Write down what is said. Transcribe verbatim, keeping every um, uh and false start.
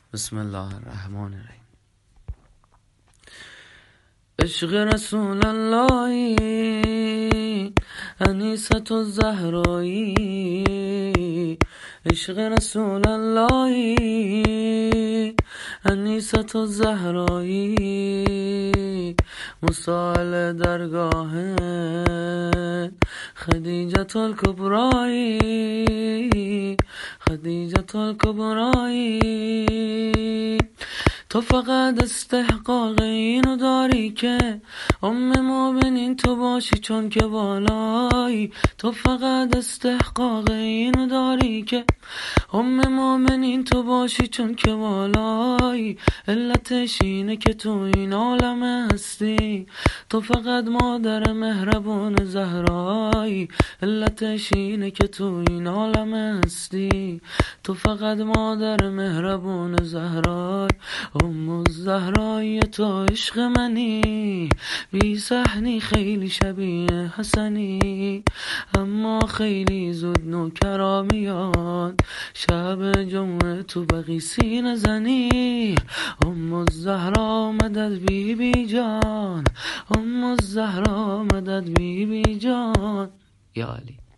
بسم الله الرحمن الرحیم. عشق رسول الله انیسة الزهرایی، عشق رسول الله انیسة الزهرایی، مستعل درگاه خدیجة الکبرایی، خدیجة الکبرایی. تو فقط استحقاق اینو داری که ام مومنین تو باشی چون که بالایی. تو فقط استحقاق اینو داری که ام مومنین تو باشی چون که بالایی. علتش اینه که تو این عالم هستی، تو فقط مادر مهربون زهرایی. علتش اینه که تو این عالم هستی، تو فقط مادر مهربون زهرایی. ام الزهرایی تو عشق منی، بی صحنی خیلی شبیه حسنی، اما خیلی زود نوکرا میاد شب جمعه تو بقی سینه زنی. ام الزهرا مدد بی بی جان، ام الزهرا مدد بی بی جان. یا علی.